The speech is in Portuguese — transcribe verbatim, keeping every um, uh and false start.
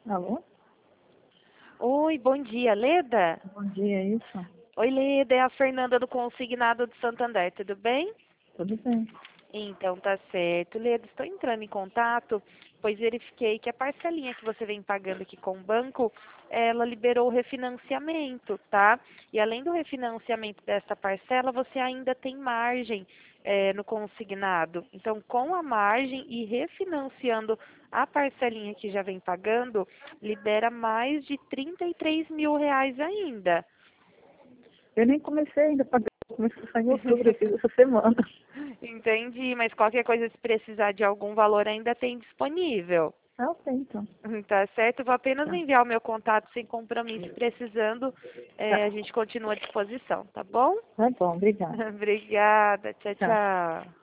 Alô? Oi, bom dia, Leda? Bom dia, é isso? Oi, Leda, é a Fernanda do Consignado de Santander, tudo bem? Tudo bem. Então, tá certo. Leda, estou entrando em contato, pois verifiquei que a parcelinha que você vem pagando aqui com o banco, ela liberou o refinanciamento, tá? E além do refinanciamento dessa parcela, você ainda tem margem eh, no consignado. Então, com a margem e refinanciando a parcelinha que já vem pagando, libera mais de trinta e três mil reais ainda. Eu nem comecei ainda a pagar. Eu comecei só em outubro, eu fiz essa semana. Entendi, mas qualquer coisa, se precisar de algum valor, ainda tem disponível. Ah, ok, então. Tá certo? Vou apenas Tá. enviar o meu contato sem compromisso. Precisando, eh, a Tá. gente continua à disposição, tá bom? Tá bom, obrigada. Obrigada. Tchau, Tchau. tchau.